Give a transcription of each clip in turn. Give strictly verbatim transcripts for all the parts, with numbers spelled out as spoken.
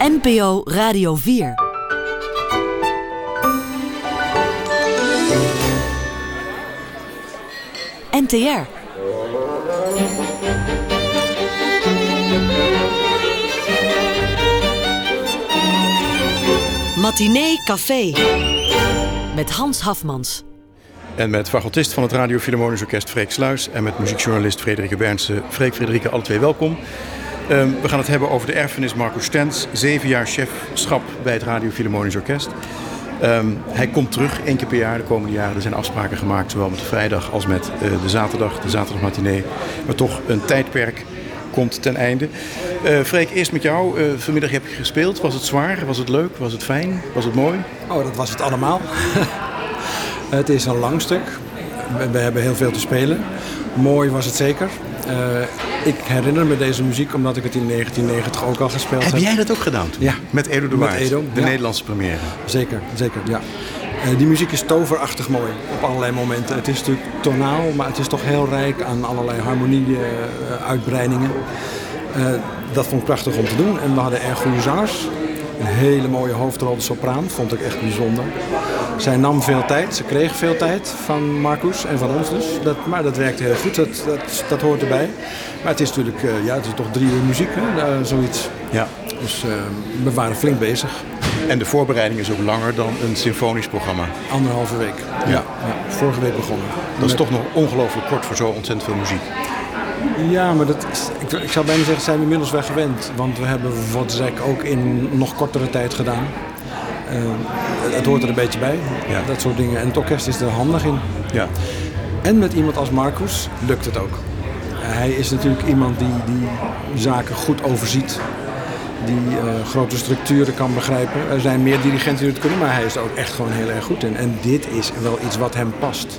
N P O Radio vier. N T R. Matinee Café. Met Hans Hafmans. En met fagotist van het Radio Philharmonisch Orkest Freek Sluis en met muziekjournalist Frederike Bernsen. Freek, Frederike, alle twee welkom. Um, we gaan het hebben over de erfenis Marcus Stenz. Zeven jaar chefschap bij het Radio Philharmonisch Orkest. Um, hij komt terug één keer per jaar de komende jaren. Er zijn afspraken gemaakt, zowel met de vrijdag als met uh, de zaterdag, de zaterdagmatinee. Maar toch, een tijdperk komt ten einde. Uh, Freek, eerst met jou. Uh, vanmiddag heb je gespeeld. Was het zwaar? Was het leuk? Was het fijn? Was het mooi? Oh, dat was het allemaal. Het is een lang stuk. We, we hebben heel veel te spelen. Mooi was het zeker. Uh, ik herinner me deze muziek omdat ik het in negentien negentig ook al gespeeld heb. Heb jij dat ook gedaan toen? Ja. Met Edo de Waard, Edo, de ja. Nederlandse première. Zeker, zeker, ja. Uh, die muziek is toverachtig mooi op allerlei momenten. Het is natuurlijk tonaal, maar het is toch heel rijk aan allerlei harmonie-uitbreidingen. Uh, uh, dat vond ik prachtig om te doen. En we hadden erg goede zangers. Een hele mooie hoofdrol, de sopraan, vond ik echt bijzonder. Zij nam veel tijd, ze kreeg veel tijd van Marcus en van ons dus. Dat, maar dat werkte heel goed, dat, dat, dat hoort erbij. Maar het is natuurlijk, uh, ja, het is toch drie uur muziek, hè, uh, zoiets. Ja. Dus uh, we waren flink bezig. En de voorbereiding is ook langer dan een symfonisch programma. Anderhalve week. Ja. Ja. Ja. Vorige week begonnen. Dat is Met... toch nog ongelooflijk kort voor zo ontzettend veel muziek. Ja, maar dat, ik, ik zou bijna zeggen, zijn we inmiddels wel gewend. Want we hebben Wozzeck ook in nog kortere tijd gedaan. Uh, het hoort er een beetje bij, ja. Dat soort dingen. En het orkest is er handig in. Ja. En met iemand als Marcus lukt het ook. Uh, hij is natuurlijk iemand die, die zaken goed overziet. Die uh, grote structuren kan begrijpen. Er zijn meer dirigenten die het kunnen, maar hij is er ook echt gewoon heel erg goed in. En dit is wel iets wat hem past.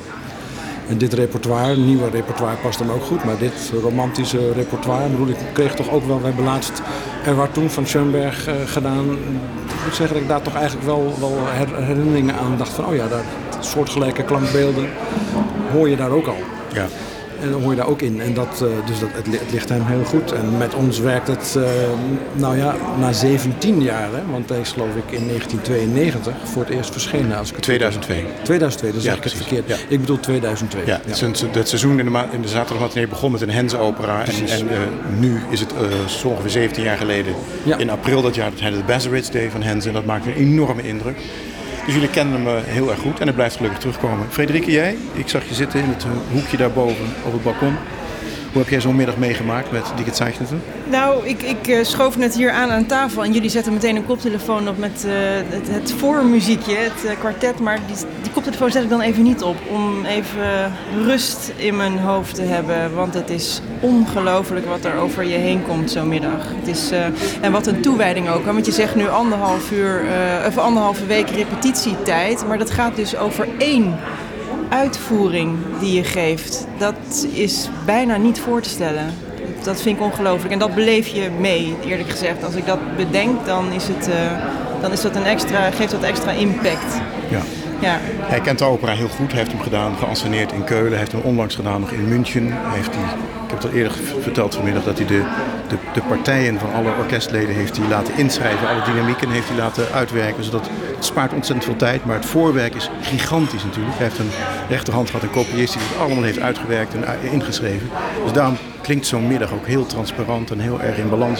En dit repertoire, nieuwe repertoire, past hem ook goed. Maar dit romantische repertoire, bedoel, ik kreeg toch ook wel... We hebben laatst Erwartung van Schoenberg uh, gedaan. Ik moet zeggen dat ik daar toch eigenlijk wel, wel her- herinneringen aan dacht van... oh ja, daar soortgelijke klankbeelden hoor je daar ook al. Ja. En dan hoor je daar ook in. En dat, uh, dus dat, het, het ligt hem heel goed. En met ons werkt het, uh, nou ja, na zeventien jaar. Hè, want hij is geloof ik in negentien tweeënnegentig voor het eerst verschenen. Als ik het tweeduizend twee. tweeduizend twee, dat is ja, eigenlijk het precies. verkeerd. Ja. Ik bedoel tweeduizend twee. Ja, ja. Het, het seizoen in de, ma- in de zaterdagmatinee begon met een Henze-opera. En, en uh, nu is het uh, zo ongeveer zeventien jaar geleden. Ja. In april dat jaar, dat hij de Basseritz deed van Henze. En dat maakte een enorme indruk. Dus jullie kennen hem uh, heel erg goed en het blijft gelukkig terugkomen. Frederike, jij? Ik zag je zitten in het uh, hoekje daarboven op het balkon. Hoe heb jij zo'n middag meegemaakt met Die Gezeichneten? Nou, ik, ik uh, schoof net hier aan aan tafel en jullie zetten meteen een koptelefoon op met uh, het, het voormuziekje, het uh, kwartet. Maar die, die koptelefoon zet ik dan even niet op om even rust in mijn hoofd te hebben. Want het is ongelooflijk wat er over je heen komt zo'n middag. Het is, uh, en wat een toewijding ook. Want je zegt nu anderhalf uur, uh, of anderhalve week repetitietijd. Maar dat gaat dus over één uitvoering die je geeft. Dat is bijna niet voor te stellen. Dat vind ik ongelooflijk. En dat beleef je mee, eerlijk gezegd. Als ik dat bedenk, dan, is het, uh, dan is dat een extra, geeft dat extra impact. Ja. Ja. Hij kent de opera heel goed. Hij heeft hem gedaan, geanceneerd in Keulen. Hij heeft hem onlangs gedaan nog in München. Hij heeft die, ik heb het al eerder verteld vanmiddag dat hij de, de, de partijen van alle orkestleden heeft hij laten inschrijven. Alle dynamieken heeft hij laten uitwerken. Zodat het spaart ontzettend veel tijd. Maar het voorwerk is gigantisch natuurlijk. Hij heeft een rechterhand gehad, een kopiist die het allemaal heeft uitgewerkt en ingeschreven. Dus daarom klinkt zo'n middag ook heel transparant en heel erg in balans.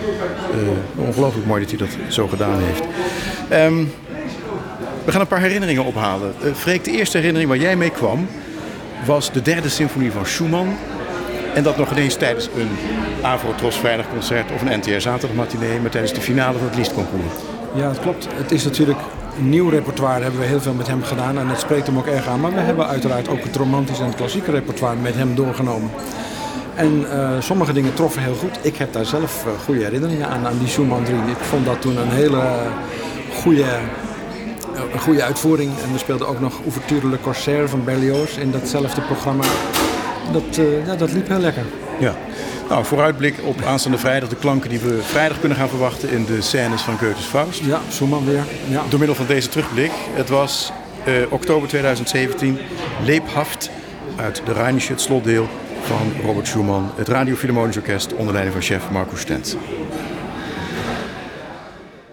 Uh, ongelooflijk mooi dat hij dat zo gedaan heeft. Um, We gaan een paar herinneringen ophalen. Uh, Freek, de eerste herinnering waar jij mee kwam was de derde symfonie van Schumann. En dat nog ineens tijdens een Avro-Tros vrijdagconcert of een N T R zaterdagmatinee, maar tijdens de finale van het Lisztconcours. Ja, dat klopt. Het is natuurlijk een nieuw repertoire, hebben we heel veel met hem gedaan en dat spreekt hem ook erg aan. Maar we hebben uiteraard ook het romantische en het klassieke repertoire met hem doorgenomen. En uh, sommige dingen troffen heel goed. Ik heb daar zelf uh, goede herinneringen aan, aan die Schumann drie. Ik vond dat toen een hele uh, goede... Een goede uitvoering. En we speelden ook nog Ouverture Le Corsaire van Berlioz in datzelfde programma. Dat, uh, ja, dat liep heel lekker. Ja. Nou, vooruitblik op aanstaande vrijdag. De klanken die we vrijdag kunnen gaan verwachten in de scènes van Goethe's Faust. Ja, Schumann weer. Ja. Door middel van deze terugblik. Het was uh, oktober tweeduizend zeventien. Lebhaft uit de Rheinische, het slotdeel van Robert Schumann. Het Radio Philharmonisch Orkest onder leiding van chef Marcus Stenz.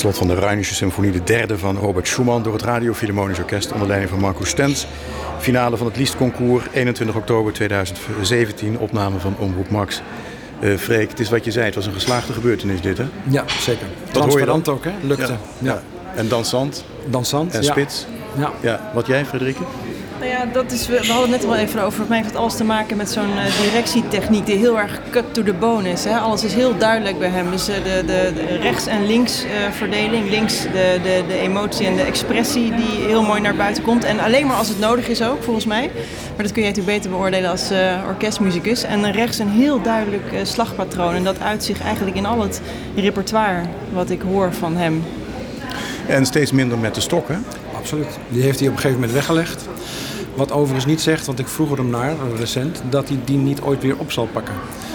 slot van de Rheinische Symfonie, de derde van Robert Schumann, door het Radio Philharmonisch Orkest onder leiding van Marcus Stenz. Finale van het Lisztconcours, eenentwintig oktober tweeduizend zeventien, opname van Omroep Max. Uh, Freek, het is wat je zei, het was een geslaagde gebeurtenis dit, hè? Ja, zeker. Wat hoor je dan? Transparant ook, hè? Lukte. Ja. Ja. Ja. En dansant? Dansant, en ja. spits? Ja. Ja. Wat jij, Frederike? Nou ja, dat is, we, we hadden het net al even over. Volgens mij heeft het alles te maken met zo'n uh, directietechniek die heel erg cut to the bone is. Hè? Alles is heel duidelijk bij hem. Dus uh, de, de, de rechts- en links uh, verdeling. Links de, de, de emotie en de expressie die heel mooi naar buiten komt. En alleen maar als het nodig is ook, volgens mij. Maar dat kun jij natuurlijk beter beoordelen als uh, orkestmuzikus. En rechts een heel duidelijk uh, slagpatroon. En dat uit zich eigenlijk in al het repertoire wat ik hoor van hem. En steeds minder met de stok, hè? Absoluut. Die heeft hij op een gegeven moment weggelegd. Wat overigens niet zegt, want ik vroeg er hem naar, recent, dat hij die niet ooit weer op zal pakken.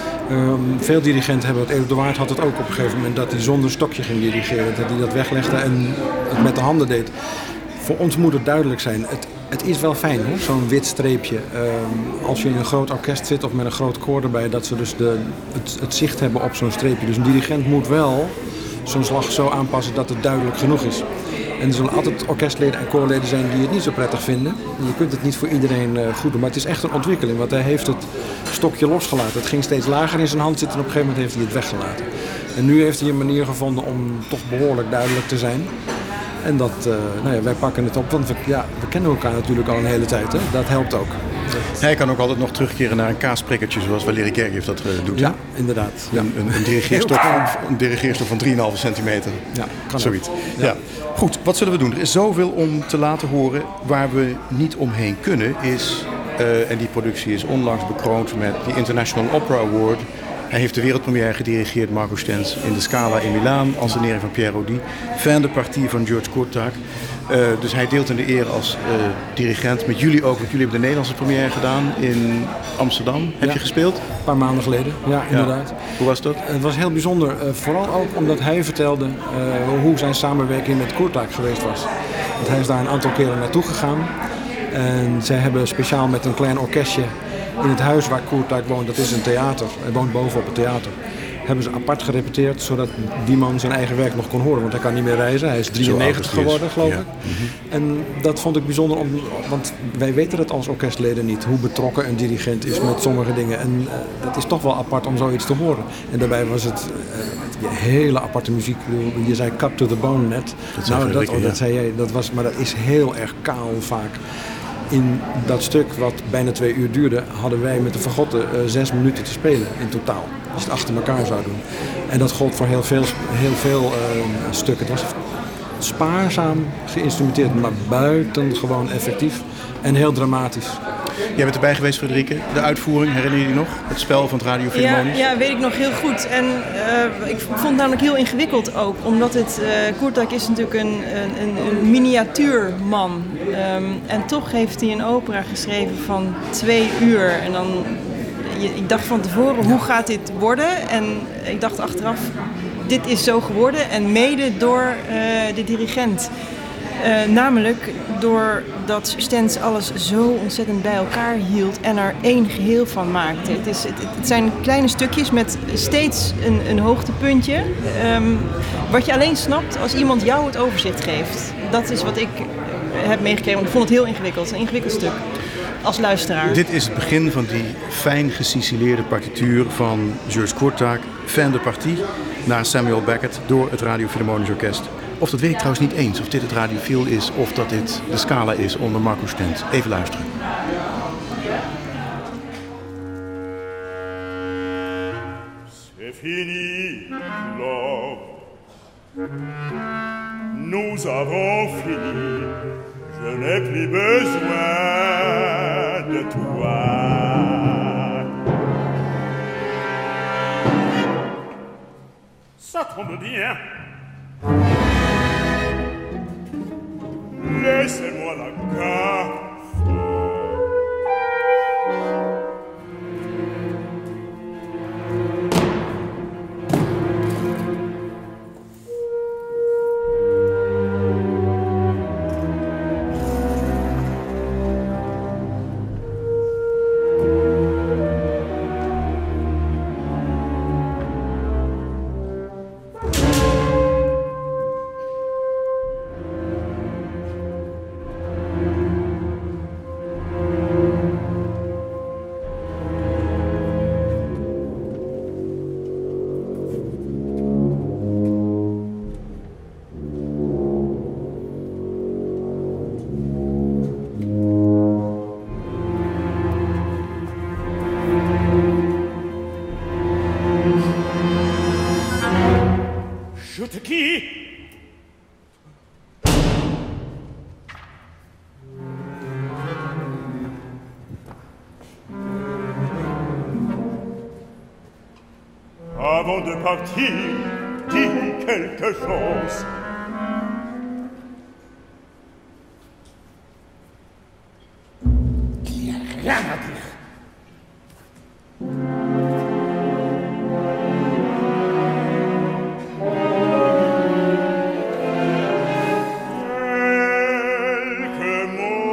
Um, veel dirigenten hebben het. Eduard de Waard had het ook op een gegeven moment, dat hij zonder stokje ging dirigeren. Dat hij dat weglegde en het met de handen deed. Voor ons moet het duidelijk zijn. Het, het is wel fijn, hoor, zo'n wit streepje. Um, als je in een groot orkest zit of met een groot koor erbij, dat ze dus de, het, het zicht hebben op zo'n streepje. Dus een dirigent moet wel zo'n slag zo aanpassen dat het duidelijk genoeg is. En er zullen altijd orkestleden en koorleden zijn die het niet zo prettig vinden. Je kunt het niet voor iedereen uh, goed doen, maar het is echt een ontwikkeling. Want hij heeft het stokje losgelaten. Het ging steeds lager in zijn hand zitten en op een gegeven moment heeft hij het weggelaten. En nu heeft hij een manier gevonden om toch behoorlijk duidelijk te zijn. En dat, uh, nou ja, wij pakken het op, want we, ja, we kennen elkaar natuurlijk al een hele tijd. Hè? Dat helpt ook. Hij kan ook altijd nog terugkeren naar een kaasprikkertje zoals Valery Gergiev dat uh, doet. Ja, hè? inderdaad. Ja. Een, een, een dirigeerstok van, een dirigeerstok van drie komma vijf centimeter. Ja, kan zoiets. Ja. Ja. Goed, wat zullen we doen? Er is zoveel om te laten horen. Waar we niet omheen kunnen is, uh, en die productie is onlangs bekroond met de International Opera Award. Hij heeft de wereldpremière gedirigeerd, Marcus Stenz, in de Scala in Milaan, ansenering van Pierre Audi, fin de partie van George Kurtak. Uh, dus hij deelt in de eer als uh, dirigent met jullie ook, want jullie hebben de Nederlandse première gedaan in Amsterdam. Heb ja. je gespeeld? Een paar maanden geleden, ja, inderdaad. Ja. Hoe was dat? Het was heel bijzonder, uh, vooral ook omdat hij vertelde uh, hoe zijn samenwerking met Kurtak geweest was. Want hij is daar een aantal keren naartoe gegaan. En zij hebben speciaal met een klein orkestje in het huis waar Kurtak woont, dat is een theater, hij woont bovenop het theater, hebben ze apart gerepeteerd zodat die man zijn eigen werk nog kon horen. Want hij kan niet meer reizen, hij is drieënnegentig geworden, geloof ik. Ja. Mm-hmm. En dat vond ik bijzonder, om, want wij weten het als orkestleden niet, hoe betrokken een dirigent is met sommige dingen. En uh, dat is toch wel apart om zoiets te horen. En daarbij was het uh, hele aparte muziek. Je zei cut to the bone net. Dat nou, dat, Rikke, oh, ja. dat zei jij, dat was, maar dat is heel erg kaal vaak. In dat stuk, wat bijna twee uur duurde, hadden wij met de fagotten uh, zes minuten te spelen in totaal. Als je het achter elkaar zou doen. En dat gold voor heel veel, heel veel uh, stukken. Het was spaarzaam geïnstrumenteerd, maar buitengewoon effectief en heel dramatisch. Jij bent erbij geweest, Frederike. De uitvoering, herinner je je nog? Het spel van het Radio Philharmonisch? Ja, ja, weet ik nog heel goed. En uh, ik vond het namelijk heel ingewikkeld ook. Omdat het, uh, Kurtak is natuurlijk een, een, een miniatuurman. Um, en toch heeft hij een opera geschreven van twee uur. En dan, ik dacht van tevoren, hoe gaat dit worden? En ik dacht achteraf, dit is zo geworden. En mede door uh, de dirigent. Uh, namelijk doordat Stenz alles zo ontzettend bij elkaar hield en er één geheel van maakte. Het, is, het, het zijn kleine stukjes met steeds een, een hoogtepuntje. Um, wat je alleen snapt als iemand jou het overzicht geeft. Dat is wat ik heb meegekregen, want ik vond het heel ingewikkeld. Een ingewikkeld stuk als luisteraar. Dit is het begin van die fijn geciceleerde partituur van George Kurtak, fin de partie, naar Samuel Beckett door het Radio Philharmonisch Orkest. Of dat weet ik trouwens niet eens, of dit het radiofiel is of dat dit de Scala is onder Marcus Stenz. Even luisteren. C'est fini, love. Nous avons fini. Je n'ai plus besoin de toi. Ça tombe bien. Laissez-moi la carte. C'est qui? Avant de partir, dis quelque chose. Il n'y a rien à dire. Quelques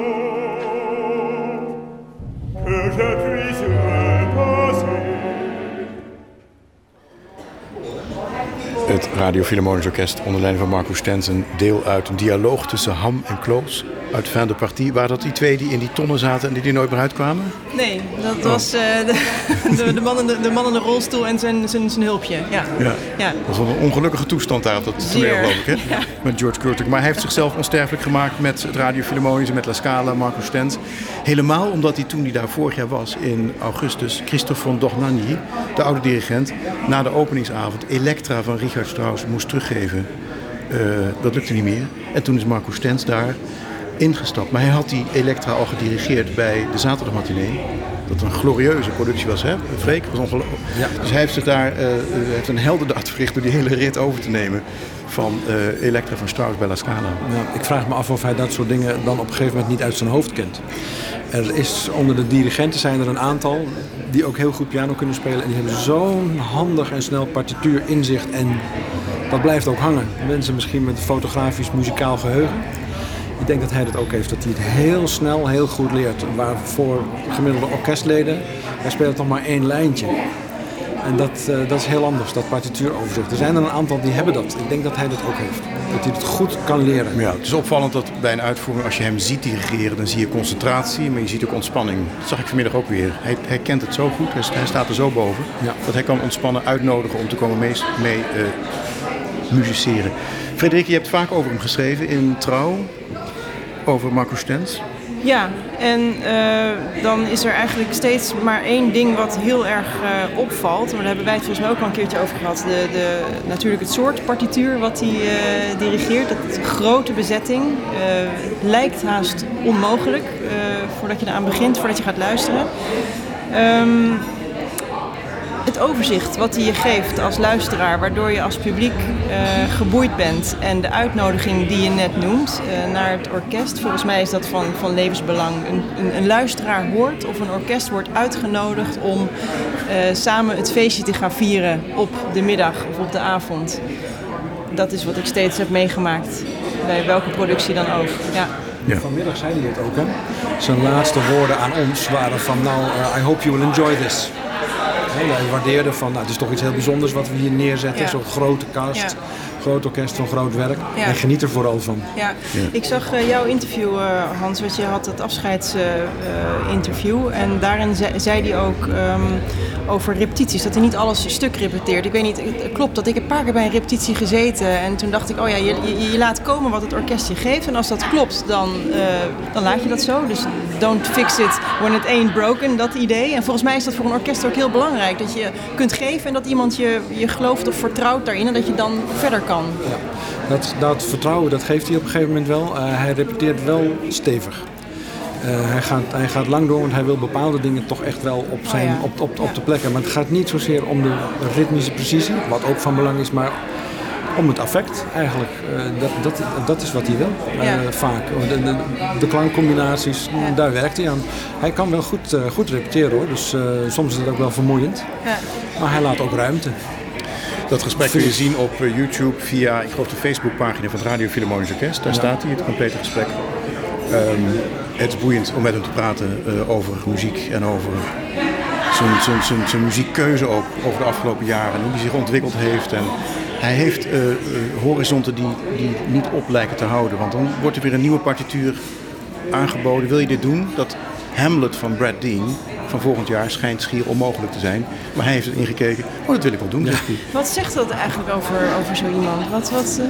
mots que je puisse repasser. Het Radio Philharmonisch Orkest onder leiding van Marco Stenz een deel uit een dialoog tussen Ham en Kloos uit Fin de Partie. Waren dat die twee die in die tonnen zaten en die er nooit meer uitkwamen? Nee, dat oh. was uh, de, de, de, man in de, de man in de rolstoel en zijn, zijn, zijn hulpje. Ja. Ja. Ja. Dat was wel een ongelukkige toestand daar op dat toneel, geloof ik, hè? Ja. Met George Cukor. Maar hij heeft zichzelf onsterfelijk gemaakt met het Radio Philharmonisch, met La Scala, Marco Stenz. Helemaal omdat hij toen hij daar vorig jaar was, in augustus, Christophe von Dohnanyi, de oude dirigent, na de openingsavond Elektra van Richard Strauss moest teruggeven. Uh, dat lukte niet meer. En toen is Marco Stenz daar ingestapt. Maar hij had die Elektra al gedirigeerd bij de zaterdagmatinee. Dat een glorieuze productie was, hè? Freek, was ongelooflijk. Ja. Dus hij heeft zich daar uh, heeft een heldendaad verricht door die hele rit over te nemen van uh, Elektra van Strauss bij La Scala. Ja, ik vraag me af of hij dat soort dingen dan op een gegeven moment niet uit zijn hoofd kent. Er is onder de dirigenten zijn er een aantal die ook heel goed piano kunnen spelen. En die hebben zo'n handig en snel partituur inzicht. En dat blijft ook hangen. Mensen misschien met een fotografisch muzikaal geheugen. Ik denk dat hij dat ook heeft, dat hij het heel snel, heel goed leert. Waarvoor gemiddelde orkestleden, hij speelt nog maar één lijntje. En dat, uh, dat is heel anders, dat partituuroverzicht. Er zijn er een aantal die hebben dat. Ik denk dat hij dat ook heeft. Dat hij het goed kan leren. Ja, het is opvallend dat bij een uitvoering, als je hem ziet dirigeren, dan zie je concentratie, maar je ziet ook ontspanning. Dat zag ik vanmiddag ook weer. Hij, hij kent het zo goed, hij, hij staat er zo boven, ja. Dat hij kan ontspannen, uitnodigen om te komen mee, mee uh, musiceren. Frederik, je hebt vaak over hem geschreven in Trouw, over Marco Stenz. Ja, en uh, dan is er eigenlijk steeds maar één ding wat heel erg uh, opvalt. Maar daar hebben wij het volgens mij ook al een keertje over gehad. De, de, natuurlijk het soort partituur wat hij uh, dirigeert. Dat is een grote bezetting. Uh, lijkt haast onmogelijk uh, voordat je eraan begint, voordat je gaat luisteren. Um, Het overzicht wat hij je geeft als luisteraar, waardoor je als publiek uh, geboeid bent. En de uitnodiging die je net noemt uh, naar het orkest, volgens mij is dat van, van levensbelang. Een, een, een luisteraar hoort of een orkest wordt uitgenodigd om uh, samen het feestje te gaan vieren op de middag of op de avond. Dat is wat ik steeds heb meegemaakt, bij welke productie dan ook. Ja. Ja. Vanmiddag zei hij het ook, hè? Zijn laatste woorden aan ons waren van, nou, uh, I hope you will enjoy this. Hij waardeerde van, nou, het is toch iets heel bijzonders wat we hier neerzetten. Ja. Zo'n grote cast, ja. Groot orkest, zo'n groot werk. Ja. En geniet er vooral van. Ja. Ja. Ik zag uh, jouw interview, uh, Hans, want je had het afscheidsinterview. Uh, en daarin zei, zei hij ook um, over repetities, dat hij niet alles stuk repeteert. Ik weet niet, het klopt dat ik een paar keer bij een repetitie gezeten. En toen dacht ik, oh ja, je, je, je laat komen wat het orkest je geeft. En als dat klopt, dan, uh, dan laat je dat zo. Dus don't fix it when it ain't broken, dat idee. En volgens mij is dat voor een orkest ook heel belangrijk. Dat je kunt geven en dat iemand je, je gelooft of vertrouwt daarin. En dat je dan verder kan. Ja, dat, dat vertrouwen dat geeft hij op een gegeven moment wel. Uh, hij repeteert wel stevig. Uh, hij, gaat, hij gaat lang door, want hij wil bepaalde dingen toch echt wel op, zijn, oh ja. op, op, op ja. de plekken. Maar het gaat niet zozeer om de ritmische precisie, wat ook van belang is, maar om het affect eigenlijk. Uh, dat, dat, dat is wat hij wil, uh, ja. vaak. De, de, de klankcombinaties, ja. daar werkt hij aan. Hij kan wel goed, uh, goed repeteren hoor, dus uh, soms is het ook wel vermoeiend. Ja. Maar hij laat ook ruimte. Dat gesprek kun je zien op YouTube via, ik geloof, de Facebookpagina van het Radio Philharmonisch Orkest. Daar ja. staat hij, het complete gesprek. Um, het is boeiend om met hem te praten uh, over muziek en over zijn, zijn, zijn, zijn muziekkeuze ook over de afgelopen jaren. En hoe hij zich ontwikkeld heeft. En hij heeft uh, uh, horizonten die, die niet op lijken te houden. Want dan wordt er weer een nieuwe partituur aangeboden. Wil je dit doen? Dat Hamlet van Brad Dean van volgend jaar schijnt schier onmogelijk te zijn. Maar hij heeft het ingekeken. Oh, dat wil ik wel doen, zegt hij. Wat zegt dat eigenlijk over, over zo iemand? Wat, wat, uh...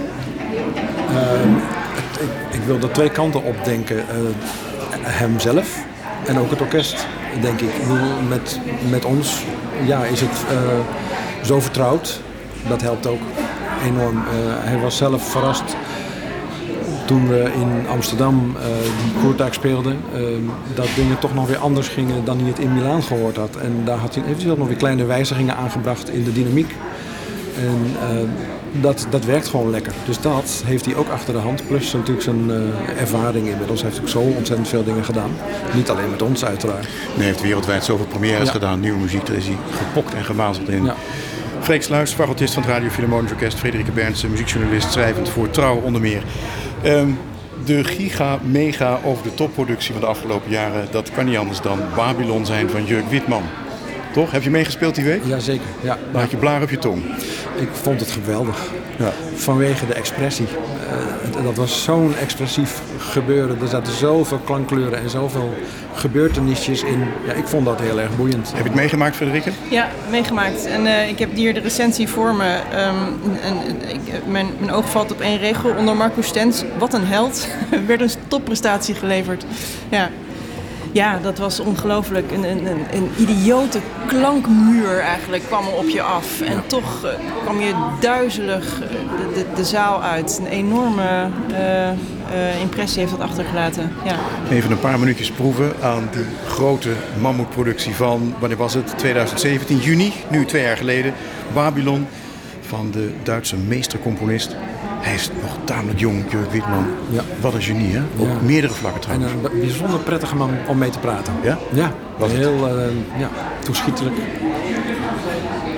um, het, ik, ik wil er twee kanten op denken. Uh, hemzelf en ook het orkest, denk ik. Met, met ons ja, is het uh, zo vertrouwd. Dat helpt ook. enorm. Uh, hij was zelf verrast toen we in Amsterdam uh, die Koertuig speelden, uh, dat dingen toch nog weer anders gingen dan hij het in Milaan gehoord had. En daar had hij, heeft hij nog weer kleine wijzigingen aangebracht in de dynamiek. En uh, dat, dat werkt gewoon lekker. Dus dat heeft hij ook achter de hand. Plus natuurlijk zijn uh, ervaring inmiddels. Hij heeft ook zo ontzettend veel dingen gedaan. Niet alleen met ons uiteraard. Nee, hij heeft wereldwijd zoveel premières ja. gedaan. Nieuwe muziek, daar is hij gepokt en gemazeld in. Ja. Freek Sluis, fagotist van het Radio Philharmonisch Orkest. Frederike Bernsen, muziekjournalist, schrijvend voor Trouw onder meer. Um, de giga, mega over de topproductie van de afgelopen jaren, dat kan niet anders dan Babylon zijn van Jörg Witman. Toch? Heb je meegespeeld die week? Jazeker. Ja. Dan had je blaar op je tong. Ik vond het geweldig. Ja. Vanwege de expressie. Uh, dat was zo'n expressief gebeuren. Er zaten zoveel klankkleuren en zoveel gebeurtenisjes in. Ja, ik vond dat heel erg boeiend. Heb je het meegemaakt, Frederike? Ja, meegemaakt. En uh, ik heb hier de recensie voor me. Um, en, ik, mijn, mijn oog valt op één regel. Onder Marcus Stenz, wat een held. Er werd een topprestatie geleverd. Ja. Ja, dat was ongelooflijk. Een, een, een, een idiote klankmuur eigenlijk kwam er op je af. En ja. toch uh, kwam je duizelig de, de, de zaal uit. Een enorme uh, uh, impressie heeft dat achtergelaten. Ja. Even een paar minuutjes proeven aan die grote mammoetproductie van, wanneer was het? twintig zeventien, juni, nu twee jaar geleden. Babylon van de Duitse meestercomponist. Hij is nog tamelijk jong, Jörg Witman. Ja. Wat een genie, hè? Op ja. meerdere vlakken trouwens. En een bijzonder prettige man om mee te praten. Ja? Ja, was heel uh, ja, toeschietelijk.